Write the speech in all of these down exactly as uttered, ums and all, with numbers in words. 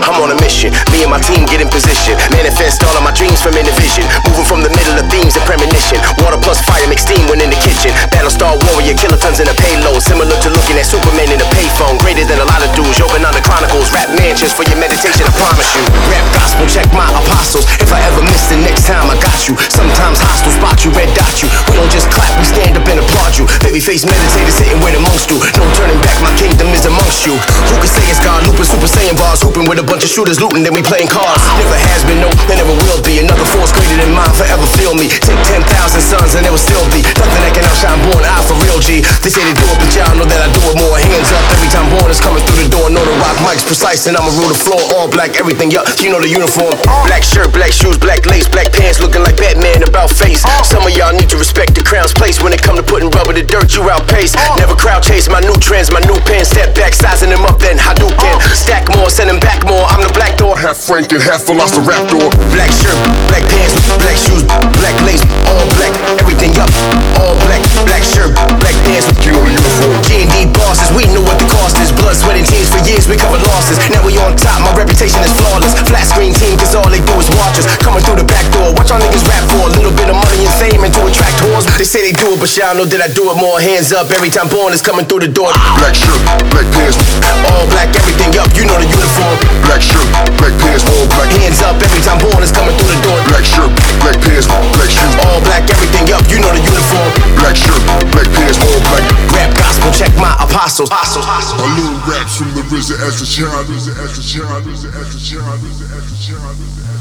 I'm on a mission. Me and my team get in position. Manifest all of my dreams from inner vision. Moving from the middle of themes and premonition. Water plus fire make steam when in the kitchen. Battlestar warrior, kilotons in a payload. Similar to looking at Superman in a payphone. Greater than a lot of dudes. Yoga on the chronicles. Rap mansions for your meditation, I promise you. Rap gospel, check my apostles. If I ever miss the next time, I got you. Sometimes hostile spot you, red dot you. We don't just clap, we stand up and applaud you. Babyface meditators sitting with amongst you. No turning back, my kingdom is amongst you. Who can say it's God? Looping, super saiyan bars. Hooping with a bunch of shooters, looting, then we playing cards. Never has been, no, there never will be. Another force greater than mine, forever feel me. Take ten thousand sons and there will still be nothing that can outshine born. I for real G. They say they do it, but y'all know that I do it more. Hands up every time born is coming through the door. Know the rock mic's precise and I'ma rule the floor. All black, everything, yup, you know the uniform. Black shirt, black shoes, black lace, black pants, looking like Batman about face. Some of y'all need to respect the crown's place. When it come to putting rubber to dirt, you outpace. Never crowd chase my new trends, my new pen. Step back, sizing them up, then Hadouken. Stack more, send them back more. I'm the black door. Half Frank and half Velociraptor. Black shirt, black pants, black shoes, black lace, all black, everything up, all black. Black shirt, black pants, you know the uniform. G and D bosses, we know what the cost is. Blood, sweat, and tears for years, we covered losses. Now we on top, my reputation is flawless. Flat screen team, cause all they do is watch us. Coming through the back door, watch our niggas rap for a little bit of money and fame and to attract whores. They say they do it, but y'all know that I do it more. Hands up, every time born is coming through the door. Black shirt, black pants, all black, everything up, you know the uniform. Black shirt, black pants, all black. Hands up, every time born is coming through the door. Black shirt, black pants, black shoes. All black, everything up, you know the uniform. Black shirt, black pants, all black. Rap gospel, check my apostles. Apostles. I learn raps from the R Z A as a child, as a child, as a child, as a child.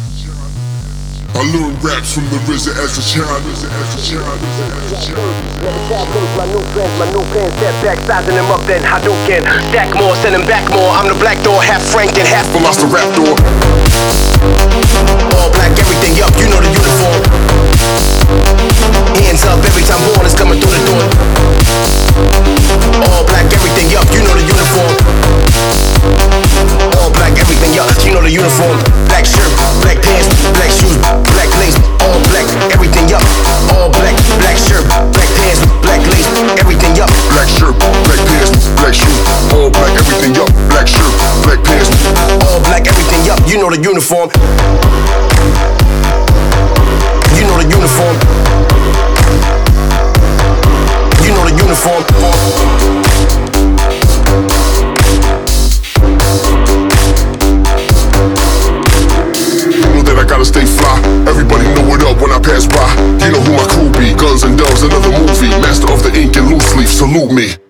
I learned raps from the R Z A as a child, as a child, as a child. My new friends, my new pants, step back, sizing them up, then Hadouken. Stack more, send them back more. I'm the black door, half Frank and half Velociraptor. All black, everything up, you know the uniform. Hands up, every time born is coming through the door. All black, everything up, you know the uniform. All black, everything up, you know the uniform. Black shirt, black pants, black shoes, black lace, all black, everything up. All black, black shirt, black pants, black lace, everything up. Black shirt, black pants, black shoes, all black, everything up. Black shirt, black pants, all black, everything up, you know the uniform. You know the uniform. You know the uniform. I gotta stay fly. Everybody know what up when I pass by. You know who my crew be. Guns and Doves, another movie. Master of the ink and loose leaf, salute me.